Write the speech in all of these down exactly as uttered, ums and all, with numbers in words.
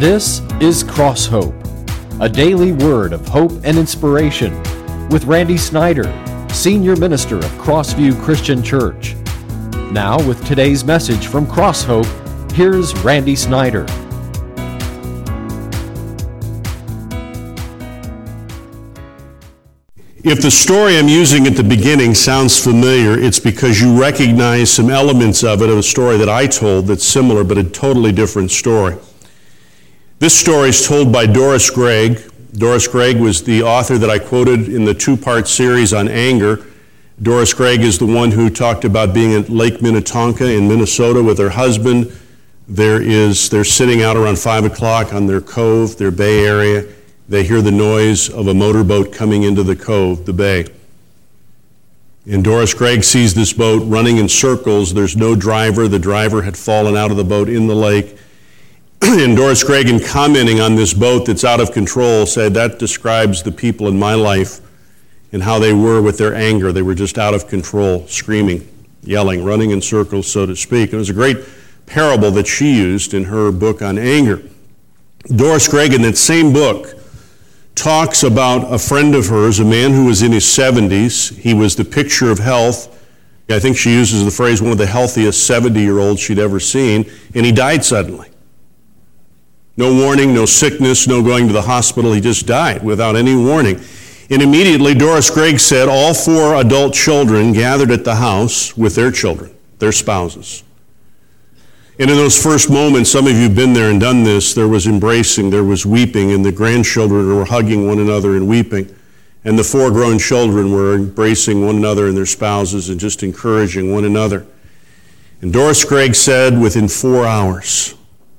This is Cross Hope, a daily word of hope and inspiration with Randy Snyder, Senior Minister of Crossview Christian Church. Now with today's message from Cross Hope, here's Randy Snyder. If the story I'm using at the beginning sounds familiar, it's because you recognize some elements of it of a story that I told that's similar but a totally different story. This story is told by Doris Gregg. Doris Gregg was the author that I quoted in the two-part series on anger. Doris Gregg is the one who talked about being at Lake Minnetonka in Minnesota with her husband. There is, they're sitting out around five o'clock on their cove, their bay area. They hear the noise of a motorboat coming into the cove, the bay. And Doris Gregg sees this boat running in circles. There's no driver. The driver had fallen out of the boat in the lake. And Doris Gregg, in commenting on this boat that's out of control, said that describes the people in my life and how they were with their anger. They were just out of control, screaming, yelling, running in circles, so to speak. It was a great parable that she used in her book on anger. Doris Gregg, in that same book, talks about a friend of hers, a man who was in his seventies. He was the picture of health. I think she uses the phrase, one of the healthiest seventy-year-olds she'd ever seen, and he died suddenly. No warning, no sickness, no going to the hospital. He just died without any warning. And immediately, Doris Gregg said, all four adult children gathered at the house with their children, their spouses. And in those first moments, some of you have been there and done this, there was embracing, there was weeping, and the grandchildren were hugging one another and weeping. And the four grown children were embracing one another and their spouses and just encouraging one another. And Doris Gregg said, within four hours,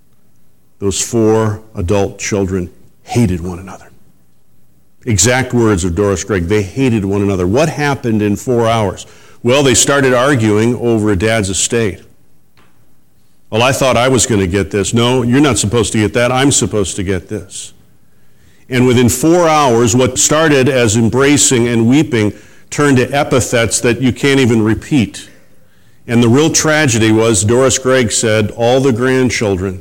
those four adult children hated one another. Exact words of Doris Gregg, they hated one another. What happened in four hours? Well, they started arguing over a dad's estate. Well, I thought I was going to get this. No, you're not supposed to get that. I'm supposed to get this. And within four hours, what started as embracing and weeping turned to epithets that you can't even repeat. And the real tragedy was, Doris Gregg said, all the grandchildren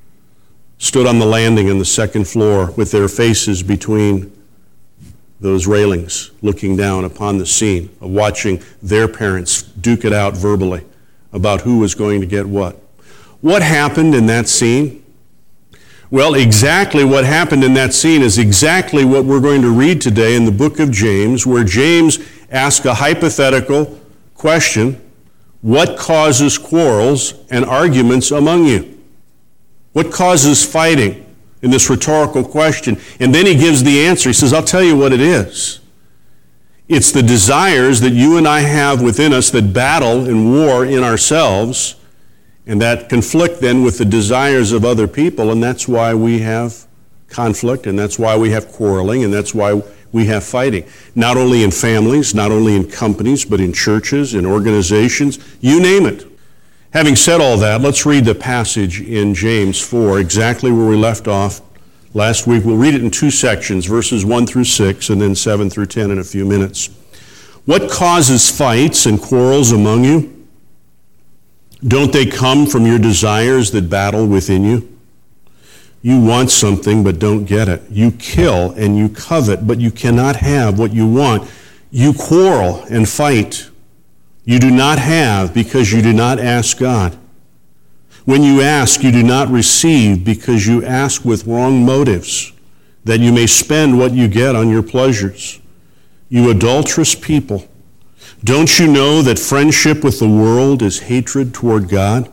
stood on the landing on the second floor with their faces between those railings, looking down upon the scene of watching their parents duke it out verbally about who was going to get what. What happened in that scene? Well, exactly what happened in that scene is exactly what we're going to read today in the book of James, where James asks a hypothetical question: what causes quarrels and arguments among you? What causes fighting? In this rhetorical question. And then he gives the answer. He says, I'll tell you what it is. It's the desires that you and I have within us that battle and war in ourselves, and that conflict then with the desires of other people, and that's why we have conflict, and that's why we have quarreling, and that's why we have fighting. Not only in families, not only in companies, but in churches, in organizations, you name it. Having said all that, let's read the passage in James four, exactly where we left off last week. We'll read it in two sections, verses one through six, and then seven through ten in a few minutes. What causes fights and quarrels among you? Don't they come from your desires that battle within you? You want something but don't get it. You kill and you covet, but you cannot have what you want. You quarrel and fight. You do not have because you do not ask God. When you ask, you do not receive because you ask with wrong motives, that you may spend what you get on your pleasures. You adulterous people, don't you know that friendship with the world is hatred toward God?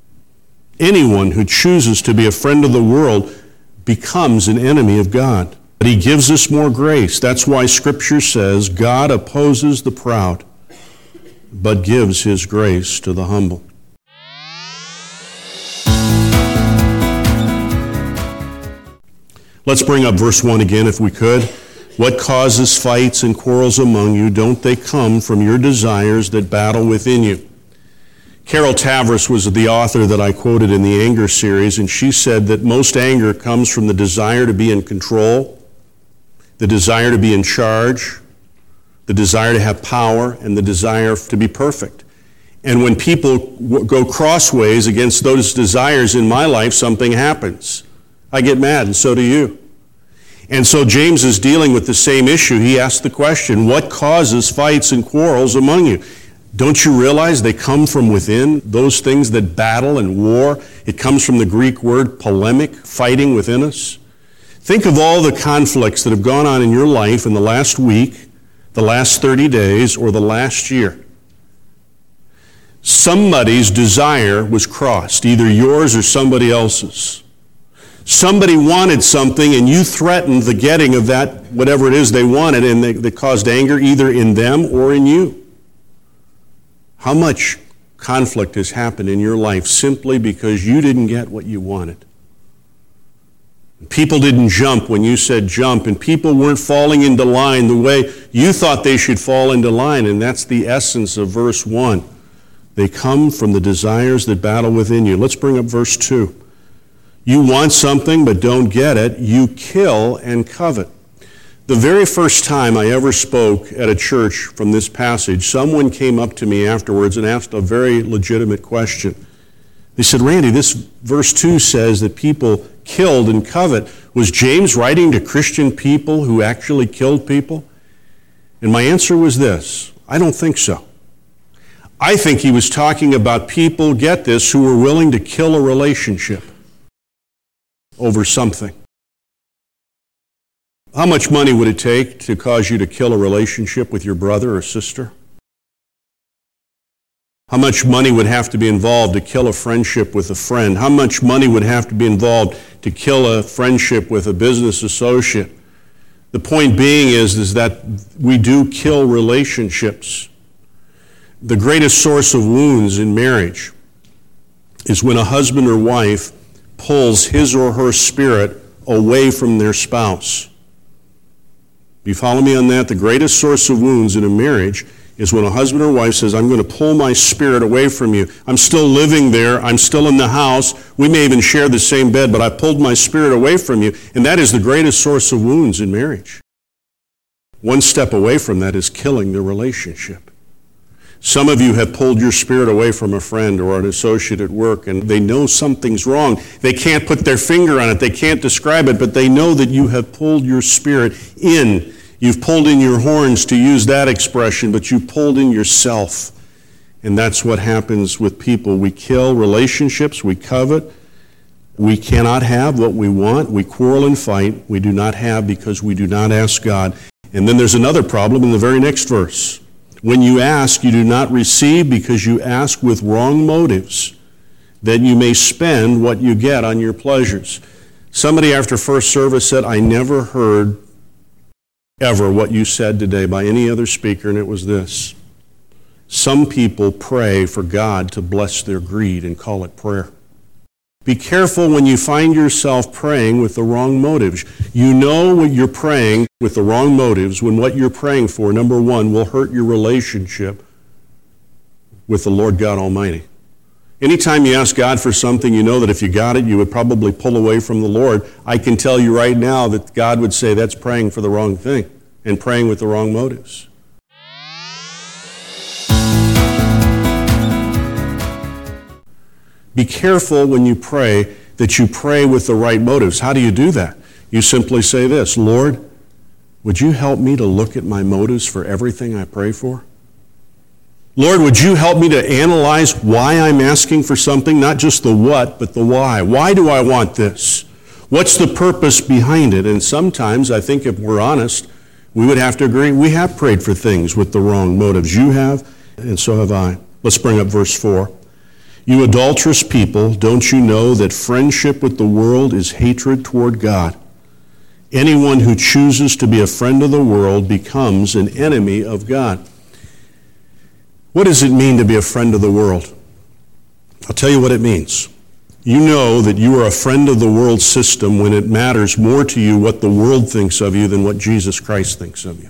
Anyone who chooses to be a friend of the world becomes an enemy of God. But he gives us more grace. That's why Scripture says, God opposes the proud, but gives his grace to the humble. Let's bring up verse one again if we could. What causes fights and quarrels among you? Don't they come from your desires that battle within you? Carol Tavris was the author that I quoted in the anger series, and she said that most anger comes from the desire to be in control, the desire to be in charge, the desire to have power, and the desire to be perfect. And when people go crossways against those desires in my life, something happens. I get mad, and so do you. And so James is dealing with the same issue. He asked the question, what causes fights and quarrels among you? Don't you realize they come from within, those things that battle and war? It comes from the Greek word polemic, fighting within us. Think of all the conflicts that have gone on in your life in the last week, the last thirty days, or the last year. Somebody's desire was crossed, either yours or somebody else's. Somebody wanted something and you threatened the getting of that, whatever it is they wanted, and they, they caused anger either in them or in you. How much conflict has happened in your life simply because you didn't get what you wanted? People didn't jump when you said jump, and people weren't falling into line the way you thought they should fall into line, and that's the essence of verse one. They come from the desires that battle within you. Let's bring up verse two. You want something but don't get it. You kill and covet. The very first time I ever spoke at a church from this passage, someone came up to me afterwards and asked a very legitimate question. They said, Randy, this verse two says that people killed and covet. Was James writing to Christian people who actually killed people? And my answer was this: I don't think so. I think he was talking about people, get this, who were willing to kill a relationship over something. How much money would it take to cause you to kill a relationship with your brother or sister? How much money would have to be involved to kill a friendship with a friend? How much money would have to be involved to kill a friendship with a business associate? The point being is, is that we do kill relationships. The greatest source of wounds in marriage is when a husband or wife pulls his or her spirit away from their spouse. You follow me on that? The greatest source of wounds in a marriage is when a husband or wife says, I'm going to pull my spirit away from you. I'm still living there. I'm still in the house. We may even share the same bed, but I pulled my spirit away from you. And that is the greatest source of wounds in marriage. One step away from that is killing the relationship. Some of you have pulled your spirit away from a friend or an associate at work, and they know something's wrong. They can't put their finger on it. They can't describe it, but they know that you have pulled your spirit in. You've pulled in your horns, to use that expression, but you pulled in yourself. And that's what happens with people. We kill relationships, we covet, we cannot have what we want, we quarrel and fight, we do not have because we do not ask God. And then there's another problem in the very next verse. When you ask, you do not receive because you ask with wrong motives, that you may spend what you get on your pleasures. Somebody after first service said, I never heard ever what you said today by any other speaker, and it was this: some people pray for God to bless their greed and call it prayer. Be careful when you find yourself praying with the wrong motives. You know what you're praying with the wrong motives when what you're praying for, number one, will hurt your relationship with the Lord God Almighty. Anytime you ask God for something, you know that if you got it, you would probably pull away from the Lord. I can tell you right now that God would say that's praying for the wrong thing and praying with the wrong motives. Be careful when you pray that you pray with the right motives. How do you do that? You simply say this: Lord, would you help me to look at my motives for everything I pray for? Lord, would you help me to analyze why I'm asking for something, not just the what, but the why. Why do I want this? What's the purpose behind it? And sometimes, I think if we're honest, we would have to agree we have prayed for things with the wrong motives. You have, and so have I. Let's bring up verse four. You adulterous people, don't you know that friendship with the world is hatred toward God? Anyone who chooses to be a friend of the world becomes an enemy of God. What does it mean to be a friend of the world? I'll tell you what it means. You know that you are a friend of the world system when it matters more to you what the world thinks of you than what Jesus Christ thinks of you.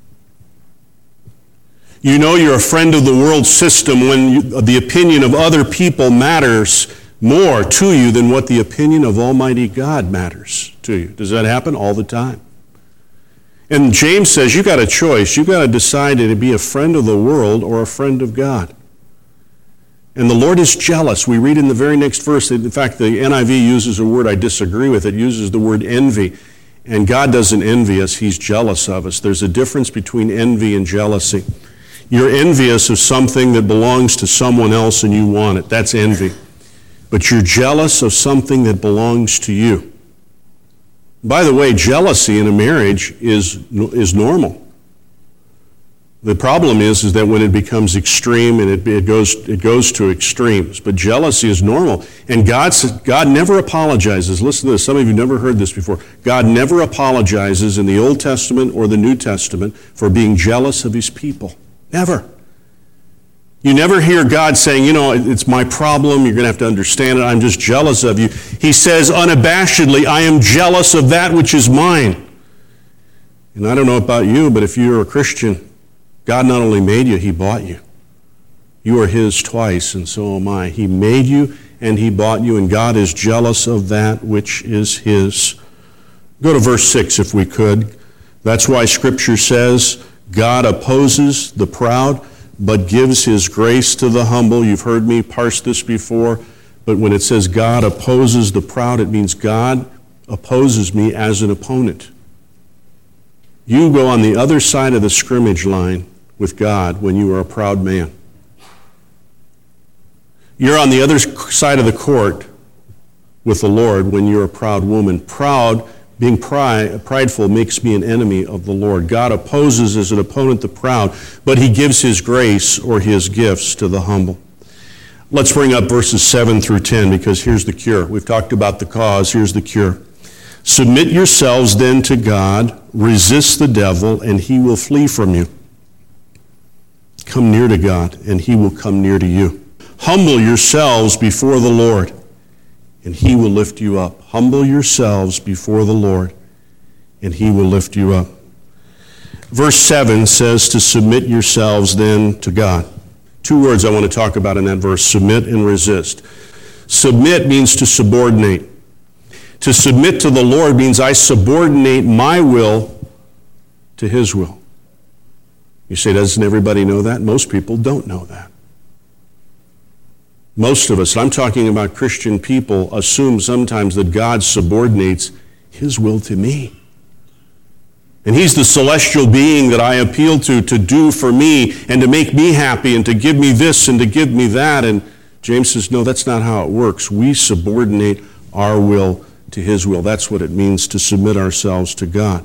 You know you're a friend of the world system when you, the opinion of other people matters more to you than what the opinion of Almighty God matters to you. Does that happen? All the time. And James says you've got a choice. You've got to decide to be a friend of the world or a friend of God. And the Lord is jealous. We read in the very next verse, in fact, the N I V uses a word I disagree with. It uses the word envy. And God doesn't envy us. He's jealous of us. There's a difference between envy and jealousy. You're envious of something that belongs to someone else and you want it. That's envy. But you're jealous of something that belongs to you. By the way, jealousy in a marriage is, is normal. The problem is, is that when it becomes extreme and it, it goes it goes to extremes. But jealousy is normal. And God, God never apologizes. Listen to this. Some of you have never heard this before. God never apologizes in the Old Testament or the New Testament for being jealous of his people. Never. You never hear God saying, you know, it's my problem. You're going to have to understand it. I'm just jealous of you. He says unabashedly, I am jealous of that which is mine. And I don't know about you, but if you're a Christian, God not only made you, he bought you. You are his twice, and so am I. He made you, and he bought you, and God is jealous of that which is his. Go to verse six, if we could. That's why Scripture says, God opposes the proud, but gives his grace to the humble. You've heard me parse this before, but when it says God opposes the proud, it means God opposes me as an opponent. You go on the other side of the scrimmage line with God when you are a proud man. You're on the other side of the court with the Lord when you're a proud woman. Proud, being pride, prideful makes me an enemy of the Lord. God opposes as an opponent the proud, but he gives his grace or his gifts to the humble. Let's bring up verses seven through ten, because here's the cure. We've talked about the cause. Here's the cure. Submit yourselves then to God, resist the devil, and he will flee from you. Come near to God, and he will come near to you. Humble yourselves before the Lord, and he will lift you up. Humble yourselves before the Lord, and he will lift you up. Verse seven says to submit yourselves then to God. Two words I want to talk about in that verse, submit and resist. Submit means to subordinate. To submit to the Lord means I subordinate my will to his will. You say, doesn't everybody know that? Most people don't know that. Most of us, and I'm talking about Christian people, assume sometimes that God subordinates his will to me. And he's the celestial being that I appeal to to do for me and to make me happy and to give me this and to give me that. And James says, no, that's not how it works. We subordinate our will to his will. That's what it means to submit ourselves to God.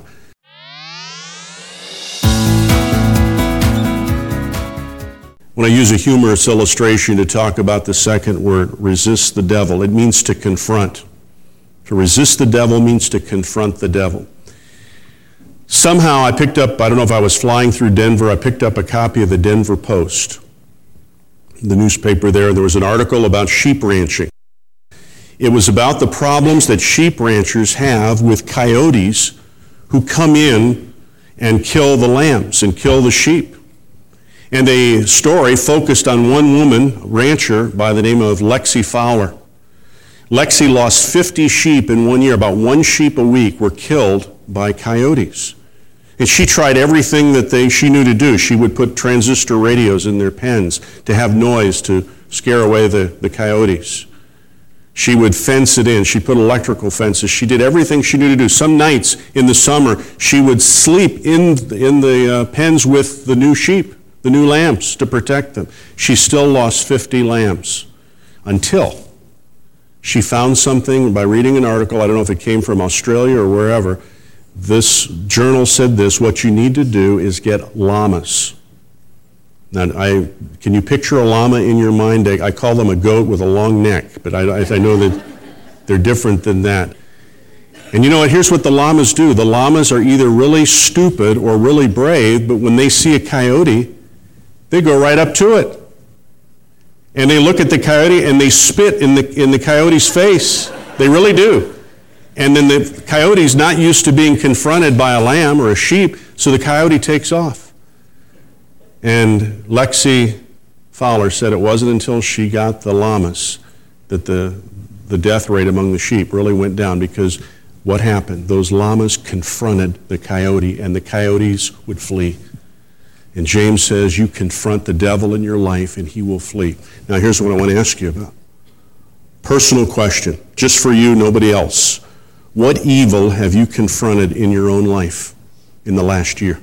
When I use a humorous illustration to talk about the second word, resist the devil, it means to confront. To resist the devil means to confront the devil. Somehow I picked up, I don't know if I was flying through Denver, I picked up a copy of the Denver Post, the newspaper there. There was an article about sheep ranching. It was about the problems that sheep ranchers have with coyotes who come in and kill the lambs and kill the sheep. And a story focused on one woman, rancher, by the name of Lexi Fowler. Lexi lost fifty sheep in one year. About one sheep a week were killed by coyotes. And she tried everything that they she knew to do. She would put transistor radios in their pens to have noise to scare away the, the coyotes. She would fence it in. She put electrical fences. She did everything she knew to do. Some nights in the summer, she would sleep in, in the uh, pens with the new sheep, the new lambs, to protect them. She still lost fifty lambs until she found something by reading an article. I don't know if it came from Australia or wherever. This journal said this: what you need to do is get llamas. Now, I, can you picture a llama in your mind? I, I call them a goat with a long neck, but I, I know that they're different than that. And you know what? Here's what the llamas do. The llamas are either really stupid or really brave, but when they see a coyote, they go right up to it. And they look at the coyote and they spit in the, in the coyote's face. They really do. And then the coyote's not used to being confronted by a lamb or a sheep, so the coyote takes off. And Lexi Fowler said it wasn't until she got the llamas that the, the death rate among the sheep really went down, because what happened? Those llamas confronted the coyote, and the coyotes would flee. And James says you confront the devil in your life and he will flee. Now here's what I want to ask you about. Personal question, just for you, nobody else. What evil have you confronted in your own life in the last year?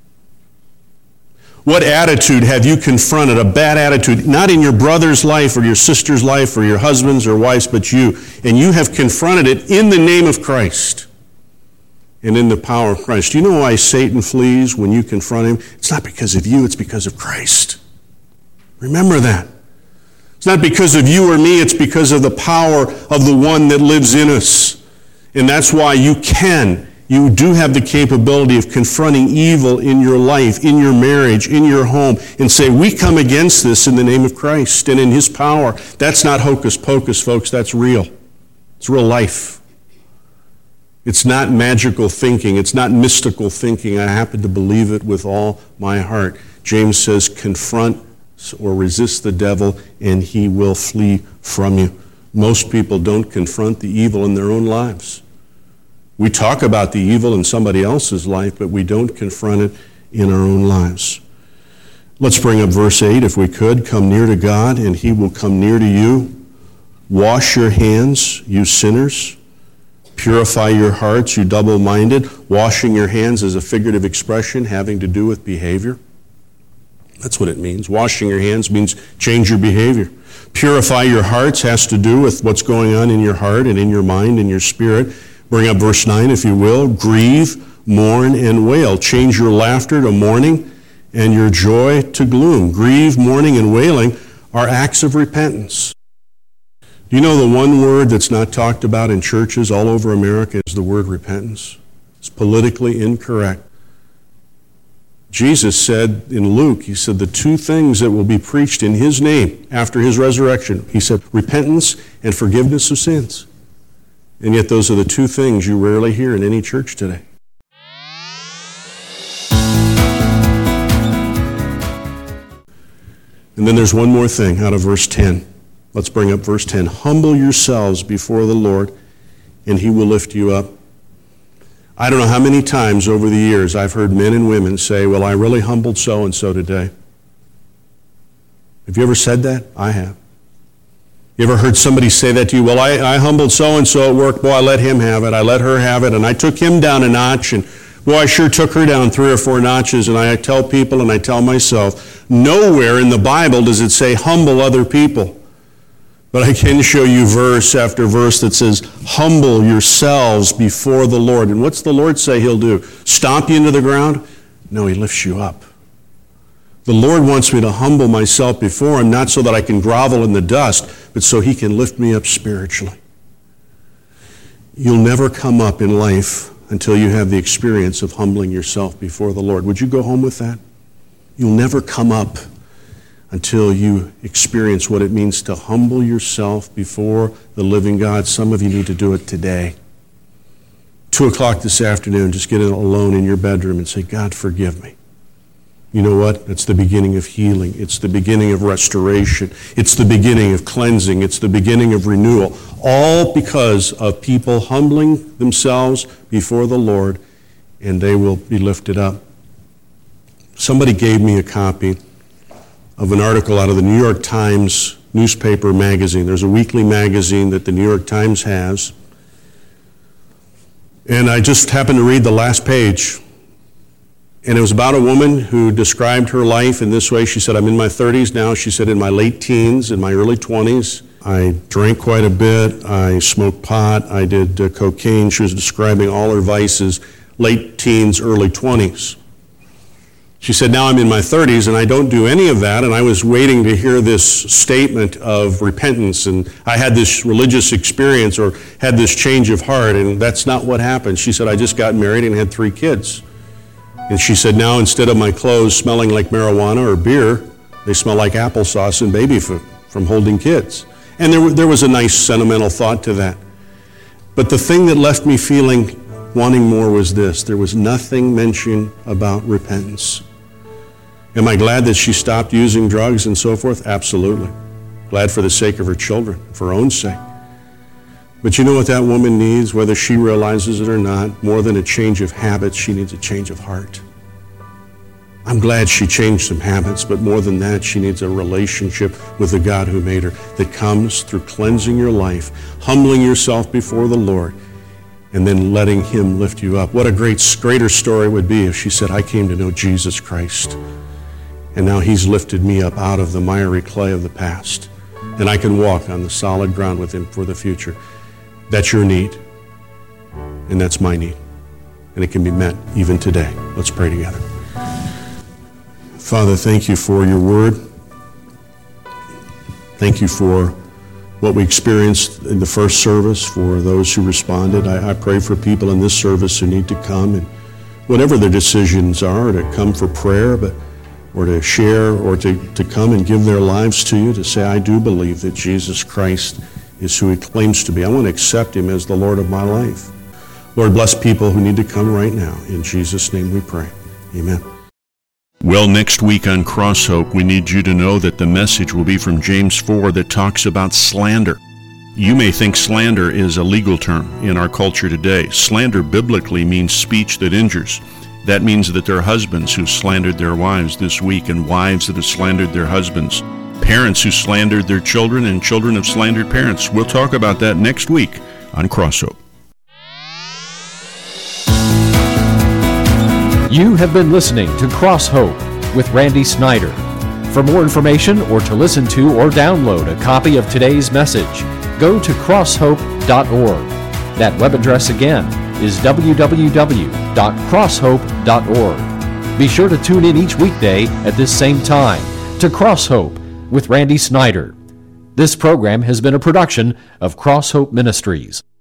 What attitude have you confronted, a bad attitude, not in your brother's life or your sister's life or your husband's or wife's, but you, and you have confronted it in the name of Christ and in the power of Christ. Do you know why Satan flees when you confront him? It's not because of you, it's because of Christ. Remember that. It's not because of you or me, it's because of the power of the one that lives in us. And that's why you can, you do have the capability of confronting evil in your life, in your marriage, in your home, and say, we come against this in the name of Christ and in his power. That's not hocus pocus, folks, that's real. It's real life. It's not magical thinking. It's not mystical thinking. I happen to believe it with all my heart. James says, confront or resist the devil, and he will flee from you. Most people don't confront the evil in their own lives. We talk about the evil in somebody else's life, but we don't confront it in our own lives. Let's bring up verse eight, if we could. Come near to God, and he will come near to you. Wash your hands, you sinners. Purify your hearts, you double-minded. Washing your hands is a figurative expression having to do with behavior. That's what it means. Washing your hands means change your behavior. Purify your hearts has to do with what's going on in your heart and in your mind and your spirit. Bring up verse nine, if you will. Grieve, mourn, and wail. Change your laughter to mourning and your joy to gloom. Grieve, mourning, and wailing are acts of repentance. Do you know the one word that's not talked about in churches all over America is the word repentance? It's politically incorrect. Jesus said in Luke, he said the two things that will be preached in his name after his resurrection, he said repentance and forgiveness of sins. And yet those are the two things you rarely hear in any church today. And then there's one more thing out of verse ten. Let's bring up verse ten. Humble yourselves before the Lord, and he will lift you up. I don't know how many times over the years I've heard men and women say, well, I really humbled so-and-so today. Have you ever said that? I have. You ever heard somebody say that to you? Well, I, I humbled so-and-so at work. Boy, I let him have it. I let her have it. And I took him down a notch. And boy, I sure took her down three or four notches. And I tell people and I tell myself, nowhere in the Bible does it say humble other people. But I can show you verse after verse that says, humble yourselves before the Lord. And what's the Lord say he'll do? Stomp you into the ground? No, he lifts you up. The Lord wants me to humble myself before him, not so that I can grovel in the dust, but so he can lift me up spiritually. You'll never come up in life until you have the experience of humbling yourself before the Lord. Would you go home with that? You'll never come up until you experience what it means to humble yourself before the living God. Some of you need to do it today. Two o'clock this afternoon, just get alone in your bedroom and say, God, forgive me. You know what? It's the beginning of healing. It's the beginning of restoration. It's the beginning of cleansing. It's the beginning of renewal. All because of people humbling themselves before the Lord, and they will be lifted up. Somebody gave me a copy of an article out of the New York Times newspaper magazine. There's a weekly magazine that the New York Times has. And I just happened to read the last page. And it was about a woman who described her life in this way. She said, I'm in my thirties now. She said, in my late teens, in my early twenties, I drank quite a bit. I smoked pot. I did uh, cocaine. She was describing all her vices, late teens, early twenties. She said, now I'm in my thirties and I don't do any of that, and I was waiting to hear this statement of repentance, and I had this religious experience or had this change of heart, and that's not what happened. She said, I just got married and had three kids. And she said, now instead of my clothes smelling like marijuana or beer, they smell like applesauce and baby food from holding kids. And there, there was a nice sentimental thought to that. But the thing that left me feeling wanting more was this. There was nothing mentioned about repentance. Am I glad that she stopped using drugs and so forth? Absolutely. Glad for the sake of her children, for her own sake. But you know what that woman needs, whether she realizes it or not? More than a change of habits, she needs a change of heart. I'm glad she changed some habits, but more than that, she needs a relationship with the God who made her that comes through cleansing your life, humbling yourself before the Lord, and then letting Him lift you up. What a great, greater story it would be if she said, I came to know Jesus Christ, and now He's lifted me up out of the miry clay of the past, and I can walk on the solid ground with Him for the future. That's your need, and that's my need, and it can be met even today. Let's pray together. Father, thank you for your word. Thank you for what we experienced in the first service, for those who responded. I, I pray for people in this service who need to come, and whatever their decisions are, to come for prayer, but or to share, or to, to come and give their lives to you, to say, I do believe that Jesus Christ is who He claims to be. I want to accept Him as the Lord of my life. Lord, bless people who need to come right now. In Jesus' name we pray. Amen. Well, next week on Cross Hope, we need you to know that the message will be from James four that talks about slander. You may think slander is a legal term in our culture today. Slander biblically means speech that injures. That means that there are husbands who slandered their wives this week, and wives that have slandered their husbands, parents who slandered their children, and children have slandered parents. We'll talk about that next week on Cross Hope. You have been listening to Cross Hope with Randy Snyder. For more information or to listen to or download a copy of today's message, go to cross hope dot org. That web address again is w w w dot cross hope dot org. Be sure to tune in each weekday at this same time to Cross Hope with Randy Snyder. This program has been a production of Cross Hope Ministries.